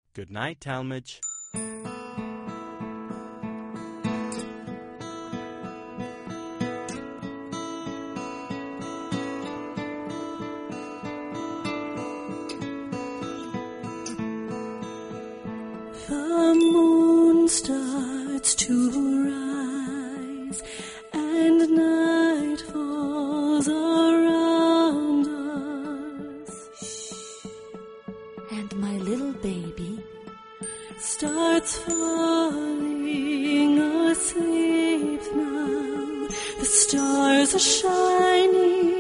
Good night, Talmadge. The moon starts to rise, and night falls around us. And my little baby starts falling asleep now. The stars are shining